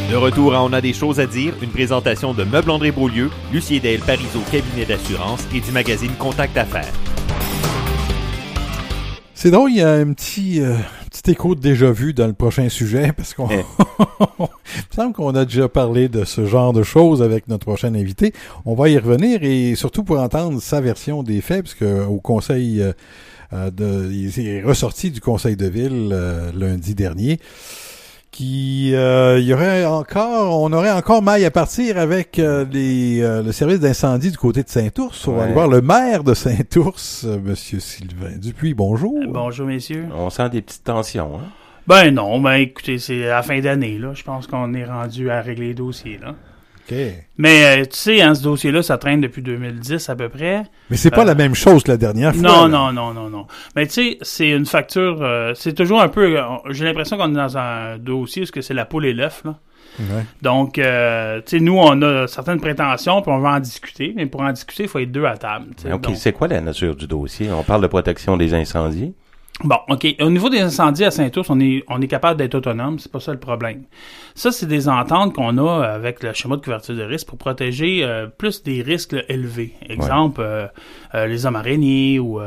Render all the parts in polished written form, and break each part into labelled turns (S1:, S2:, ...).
S1: De retour à On a des choses à dire, une présentation de Meubles André Beaulieu, Lucie Del Parizeau cabinet d'assurance et du magazine Contact Affaires.
S2: C'est drôle, il y a un petit écho de déjà vu dans le prochain sujet, parce qu'on il me semble qu'on a déjà parlé de ce genre de choses avec notre prochain invité. On va y revenir, et surtout pour entendre sa version des faits, parce que au conseil il est ressorti du conseil de ville lundi dernier, on aurait encore maille à partir avec le service d'incendie du côté de Saint-Ours. On va aller voir le maire de Saint-Ours, Monsieur Sylvain Dupuis. Bonjour.
S3: Bonjour, messieurs.
S4: On sent des petites tensions, hein?
S3: Ben non, écoutez, c'est à la fin d'année, là. Je pense qu'on est rendu à régler les dossiers, là.
S2: OK.
S3: Mais, tu sais, ce dossier-là, ça traîne depuis 2010 à peu près.
S2: Mais c'est pas la même chose que la dernière fois.
S3: Non. Mais tu sais, c'est une facture, c'est toujours un peu, j'ai l'impression qu'on est dans un dossier parce que c'est la poule et l'œuf, là.
S2: Ouais.
S3: Donc, tu sais, nous, on a certaines prétentions, puis on va en discuter. Mais pour en discuter, il faut être deux à table.
S4: OK,
S3: donc,
S4: c'est quoi la nature du dossier? On parle de protection des incendies.
S3: Bon, OK. Au niveau des incendies à Saint-Ours, on est capable d'être autonome. C'est pas ça le problème. Ça, c'est des ententes qu'on a avec le schéma de couverture de risque pour protéger plus des risques là, élevés. Exemple, les hommes araignées ou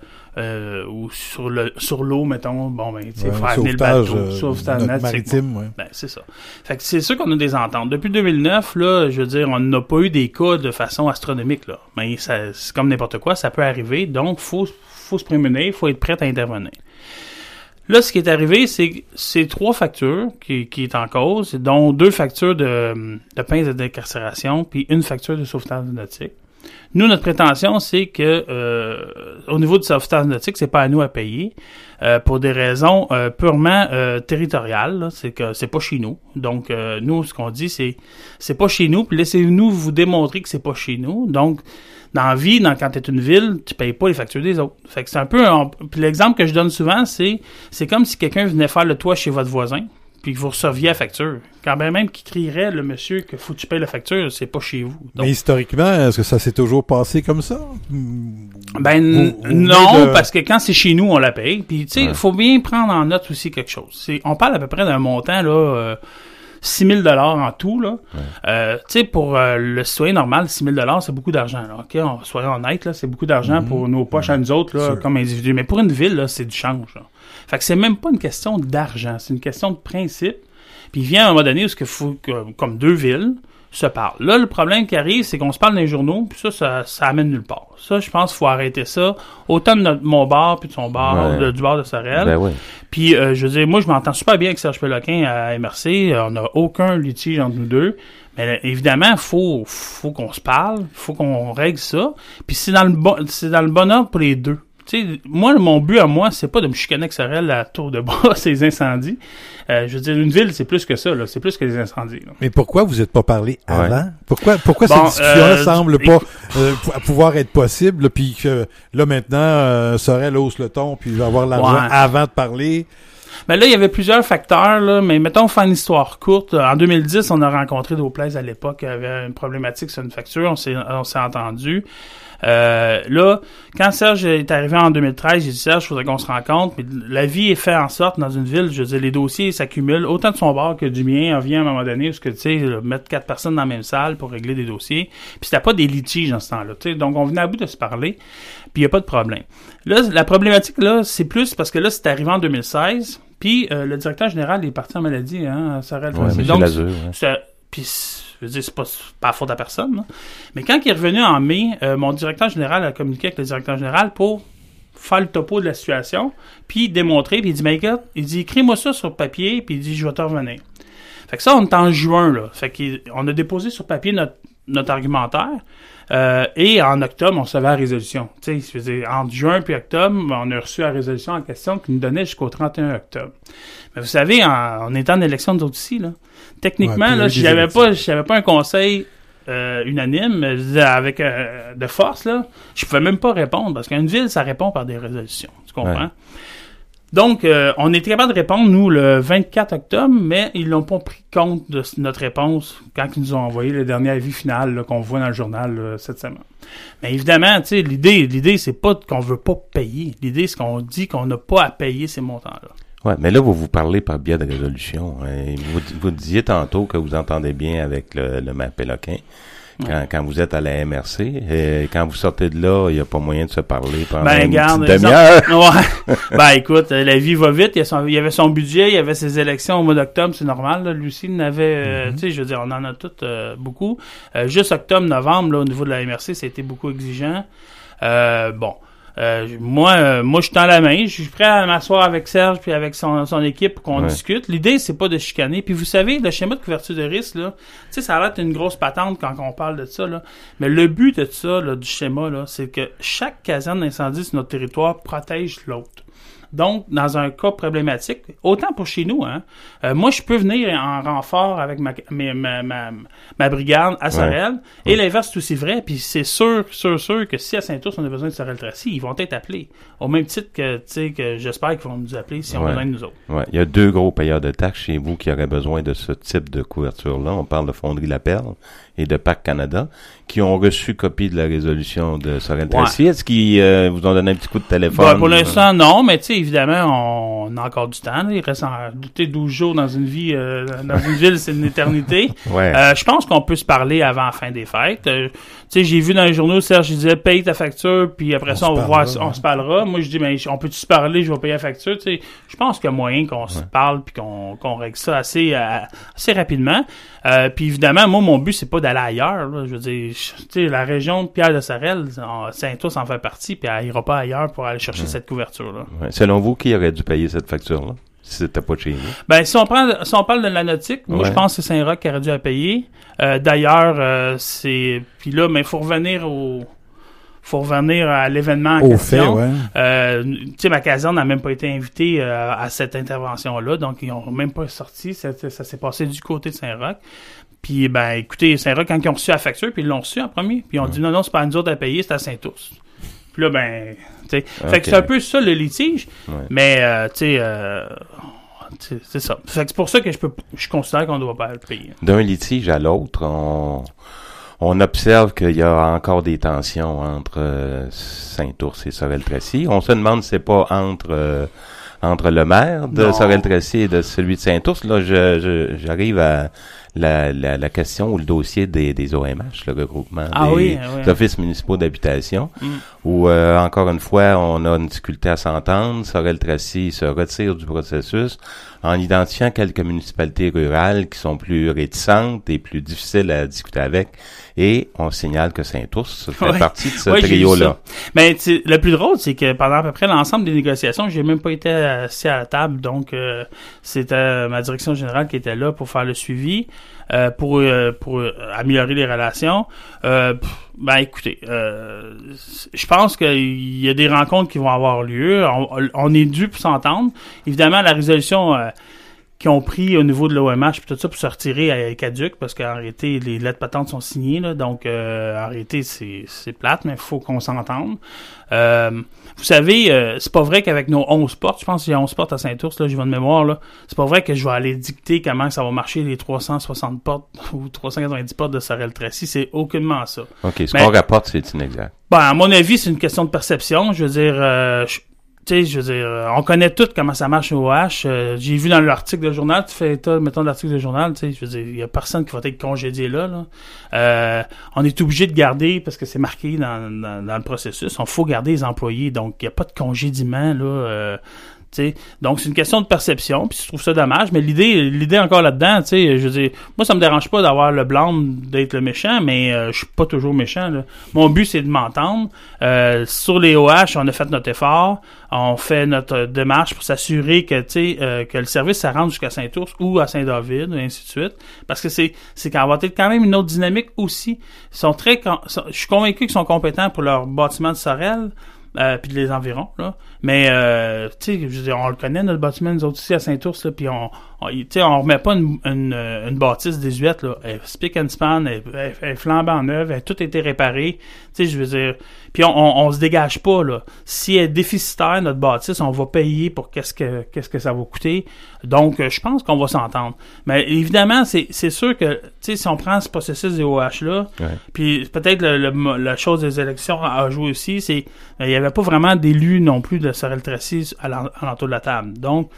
S3: sur l'eau, mettons. Bon, ben, tu sais, faire venir le bateau, sauvetage maritime, ben, c'est ça. Fait que c'est sûr qu'on a des ententes. Depuis 2009, là, je veux dire, on n'a pas eu des cas de façon astronomique, là. Mais ça, c'est comme n'importe quoi, ça peut arriver. Donc, faut se prémunir, il faut être prêt à intervenir. Là, ce qui est arrivé, c'est 3 factures qui est en cause, dont 2 factures de pinces de décarcération, puis une facture de sauvetage nautique. Nous, notre prétention, c'est que au niveau du sauvetage nautique, c'est pas à nous à payer pour des raisons purement territoriales. Là. C'est que c'est pas chez nous. Donc, nous, ce qu'on dit, c'est pas chez nous, puis laissez-nous vous démontrer que c'est pas chez nous. Donc, dans la vie, quand t'es une ville, tu payes pas les factures des autres. Fait que c'est un peu... Puis l'exemple que je donne souvent, c'est comme si quelqu'un venait faire le toit chez votre voisin, puis que vous receviez la facture. Quand même qu'il crierait, le monsieur, que faut que tu payes la facture, c'est pas chez vous. Donc,
S2: mais historiquement, est-ce que ça s'est toujours passé comme ça?
S3: Non, parce que quand c'est chez nous, on la paye. Puis, tu sais, il faut bien prendre en note aussi quelque chose. On parle à peu près d'un montant, là... 6 000 $ en tout, là. Tu sais, pour le citoyen normal, 6 000 $, c'est beaucoup d'argent, là. OK, soyons honnêtes, là, c'est beaucoup d'argent pour nos poches à nous autres, là, comme individus. Mais pour une ville, là, c'est du change, là. Fait que c'est même pas une question d'argent, c'est une question de principe. Puis il vient à un moment donné où il faut que, comme 2 villes, se parlent. Là, le problème qui arrive, c'est qu'on se parle dans les journaux, puis ça amène nulle part. Ça, je pense qu'il faut arrêter ça, autant de mon bar, puis de son bar, du bar de Sorel.
S4: Ben oui.
S3: Puis, je veux dire, moi, je m'entends super bien avec Serge Péloquin à MRC. On n'a aucun litige entre nous deux. Mais évidemment, faut qu'on se parle, faut qu'on règle ça. Puis c'est dans le bon ordre pour les deux. Tu sais, moi, mon but à moi, c'est pas de me chicaner avec Sorel à tour de bras, ces incendies. Je veux dire, une ville, c'est plus que ça, là. C'est plus que des incendies, là.
S2: Mais pourquoi vous n'êtes pas parlé avant? Pourquoi cette discussion-là semble pas pouvoir être possible, là, puis que là, maintenant, Sorel hausse le ton, puis il va avoir l'argent avant de parler?
S3: Ben là, il y avait plusieurs facteurs, là, mais mettons, faire une histoire courte. En 2010, on a rencontré Dauplaise à l'époque, il y avait une problématique sur une facture, on s'est entendu. Là, quand Serge est arrivé en 2013, j'ai dit Serge, il faudrait qu'on se rencontre. Mais la vie est faite en sorte dans une ville, je veux dire, les dossiers s'accumulent autant de son bord que du mien. On vient à un moment donné parce que tu sais, mettre 4 personnes dans la même salle pour régler des dossiers. Puis c'était pas des litiges dans ce temps-là. Tu sais, donc on venait à bout de se parler. Puis il y a pas de problème. Là, la problématique là, c'est plus parce que là, c'est arrivé en 2016. Puis le directeur général est parti en maladie, hein, Sorel.
S4: Donc, Lazure,
S3: puis je veux dire, c'est pas à faute à personne, là. Mais quand il est revenu en mai, mon directeur général a communiqué avec le directeur général pour faire le topo de la situation, puis démontrer, puis il dit, mais écoute, il dit, écris-moi ça sur papier, puis il dit, je vais te revenir. Fait que ça, on est en juin, là. Fait qu'on a déposé sur papier notre argumentaire, et en octobre, on recevait la résolution. Tu sais, je veux dire, entre juin puis octobre, on a reçu la résolution en question qui nous donnait jusqu'au 31 octobre. Mais vous savez, on est en élection nous autres aussi, là. Techniquement, là, si j'avais pas un conseil unanime, avec de force, là, je pouvais même pas répondre, parce qu'une ville, ça répond par des résolutions. Tu comprends? Ouais. Donc, on était capable de répondre, nous, le 24 octobre, mais ils n'ont pas pris compte de notre réponse quand ils nous ont envoyé le dernier avis final là, qu'on voit dans le journal là, cette semaine. Mais évidemment, tu sais, l'idée, c'est pas qu'on veut pas payer. L'idée, c'est qu'on dit qu'on n'a pas à payer ces montants-là.
S4: Ouais, mais là, vous parlez par biais de résolution. Hein. Vous disiez tantôt que vous entendez bien avec le maire Péloquin. Quand vous êtes à la MRC, et quand vous sortez de là, il n'y a pas moyen de se parler pendant une petite demi-heure.
S3: Ouais. Ben, écoute, la vie va vite. Il y avait son budget, il y avait ses élections au mois d'octobre, c'est normal. Là. Lucie en avait, tu sais, je veux dire, on en a toutes beaucoup. Juste octobre, novembre, là, au niveau de la MRC, ça a été beaucoup exigeant. Moi, je suis dans la main. Je suis prêt à m'asseoir avec Serge puis avec son équipe pour qu'on discute. L'idée, c'est pas de chicaner. Puis vous savez, le schéma de couverture de risque, là, tu sais, ça a l'air d'être une grosse patente quand on parle de ça, là. Mais le but de ça, là, du schéma, là, c'est que chaque caserne d'incendie sur notre territoire protège l'autre. Donc, dans un cas problématique, autant pour chez nous, hein, moi, je peux venir en renfort avec ma brigade à Sorel, et l'inverse c'est aussi vrai, puis c'est sûr que si à Saint-Ours, on a besoin de Sorel-Tracy, ils vont être appelés. Au même titre que, tu sais, que j'espère qu'ils vont nous appeler si on a besoin de nous autres.
S4: Ouais. Il y a 2 gros payeurs de taxes chez vous qui auraient besoin de ce type de couverture-là. On parle de Fonderie La Perle et de Parc Canada, qui ont reçu copie de la résolution de Sorel-Tracy. Ouais. Est-ce qu'ils vous ont donné un petit coup de téléphone?
S3: Ben, pour l'instant, non, mais tu sais, évidemment, on a encore du temps. Là. Il reste 12 jours dans une vie, dans une ville, c'est une éternité. Ouais. Je pense qu'on peut se parler avant la fin des fêtes. Tu sais, j'ai vu dans les journaux, Serge disait, paye ta facture, puis après ça, on va voir, on se parlera. Moi, je dis, mais on peut-tu se parler, je vais payer la facture. Tu sais, je pense qu'il y a moyen qu'on se parle, puis qu'on règle ça assez rapidement. Puis évidemment, moi, mon but, c'est pas d'aller ailleurs. Là. Je veux dire, tu sais, la région de Pierre-de-Sarel, Saint-Ours en fait partie, puis elle ira pas ailleurs pour aller chercher cette couverture-là.
S4: Ouais. Selon vous, qui aurait dû payer cette facture-là? Si c'était pas chez vous?
S3: Ben, si on parle de la nautique, moi, je pense que c'est Saint-Roch qui aurait dû la payer. D'ailleurs, puis là, mais faut revenir à l'événement en question. Tu sais, ma caserne n'a même pas été invitée à cette intervention-là, donc ils ont même pas sorti. Ça s'est passé du côté de Saint-Roch. Puis, ben, écoutez, Saint-Roch, quand ils ont reçu la facture, puis ils l'ont reçu en premier, puis ils ont dit non, c'est pas à nous autres à payer, c'est à Saint-Ours. Puis là, ben, tu sais, fait que c'est un peu ça le litige, mais, tu sais, c'est ça. Fait que c'est pour ça que je considère qu'on ne doit pas le payer.
S4: D'un litige à l'autre, on observe qu'il y a encore des tensions entre Saint-Ours et Sorel-Tracy. On se demande si c'est pas entre le maire de Sorel-Tracy et de celui de Saint-Ours. Là, j'arrive à la question ou le dossier des OMH, le regroupement des offices municipaux d'habitation, où encore une fois, on a une difficulté à s'entendre. Sorel-Tracy se retire du processus en identifiant quelques municipalités rurales qui sont plus réticentes et plus difficiles à discuter avec. Et on signale que Saint-Ours fait partie de ce trio-là.
S3: Mais le plus drôle, c'est que pendant à peu près l'ensemble des négociations, j'ai même pas été assis à la table, donc c'était ma direction générale qui était là pour faire le suivi, pour améliorer les relations. Ben écoutez, je pense qu'il y a des rencontres qui vont avoir lieu. On est dû pour s'entendre. Évidemment, la résolution qui ont pris au niveau de l'OMH puis tout ça pour se retirer à caduc parce qu'en réalité les lettres patentes sont signées là, donc en réalité c'est plate, mais il faut qu'on s'entende. Vous savez, c'est pas vrai qu'avavec nos 11 portes, je pense qu'il y a 11 portes à Saint-Ours, là, je vais de mémoire, là, c'est pas vrai que je vais aller dicter comment ça va marcher les 360 portes ou 390 portes de Sorel-Tracy, c'est aucunement ça.
S4: OK, ce qu'on rapporte, c'est inexact.
S3: Ben, à mon avis, c'est une question de perception, je veux dire... tu sais, je veux dire, on connaît tout comment ça marche au OH. J'ai vu dans l'article de journal, tu fais état, mettons, de l'article de journal, tu sais, je veux dire, il y a personne qui va être congédié là. On est obligé de garder, parce que c'est marqué dans le processus, il faut garder les employés, donc il n'y a pas de congédiement, là. T'sais, donc c'est une question de perception, puis je trouve ça dommage, mais l'idée encore là-dedans, tu sais, je veux dire, moi ça me dérange pas d'avoir le blâme d'être le méchant, mais je suis pas toujours méchant, là. Mon but c'est de m'entendre. Sur les OH, on a fait notre effort, on fait notre démarche pour s'assurer que que le service ça rentre jusqu'à Saint-Ours ou à Saint-David, et ainsi de suite, parce que c'est qu'on va être quand même une autre dynamique aussi. Ils sont je suis convaincu qu'ils sont compétents pour leur bâtiment de Sorel. Puis les environs, là. Mais, tu sais, je veux dire, on le connaît, notre bâtiment, nous autres aussi, à Saint-Ours, là, puis on remet pas une bâtisse désuète, là. Elle spick and span, elle est flambant neuve, elle a tout été réparé. Tu sais, je veux dire, puis on se dégage pas, là. Si elle est déficitaire, notre bâtisse, on va payer pour qu'est-ce que ça va coûter. Donc, je pense qu'on va s'entendre. Mais évidemment, c'est sûr que, tu sais, si on prend ce processus des OH-là, puis peut-être la chose des élections a joué aussi, c'est il y avait pas vraiment d'élus non plus de Sorel-Tracy à l'entour de la table. Donc,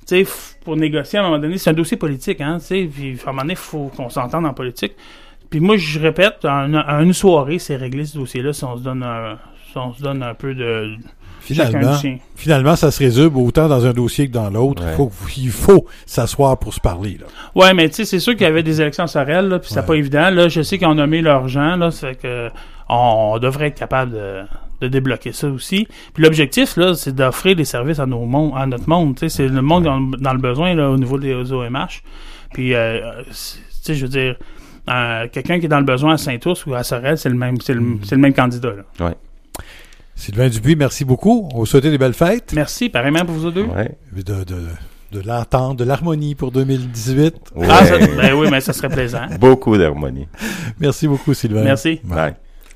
S3: tu sais, pour négocier, à un moment donné, c'est un dossier politique, hein, tu sais, puis à un moment donné, il faut qu'on s'entende en politique. Puis moi, je répète, en une soirée, c'est réglé ce dossier-là si on se donne un peu de...
S2: Finalement, ça se résume autant dans un dossier que dans l'autre. Ouais. Il faut s'asseoir pour se parler. Là.
S3: Ouais, mais tu sais, c'est sûr qu'il y avait des élections à Sorel, là, puis c'est pas évident. Là, je sais qu'ils ont nommé leurs gens, là, ça fait que on devrait être capable de débloquer ça aussi. Puis l'objectif, là, c'est d'offrir des services à notre monde. Tu sais, c'est le monde dans le besoin là, au niveau des OMH. Puis, tu sais, je veux dire, quelqu'un qui est dans le besoin à Saint-Ours ou à Sorel, c'est le même candidat. Là.
S4: Ouais.
S2: Sylvain Dupuis, merci beaucoup. On vous souhaite des belles fêtes.
S3: Merci, pareillement pour vous deux.
S4: Ouais.
S2: De l'entente, de l'harmonie pour 2018.
S4: Ouais.
S3: Ben oui, mais ça serait plaisant.
S4: Beaucoup d'harmonie.
S2: Merci beaucoup, Sylvain.
S3: Merci.
S4: Bye.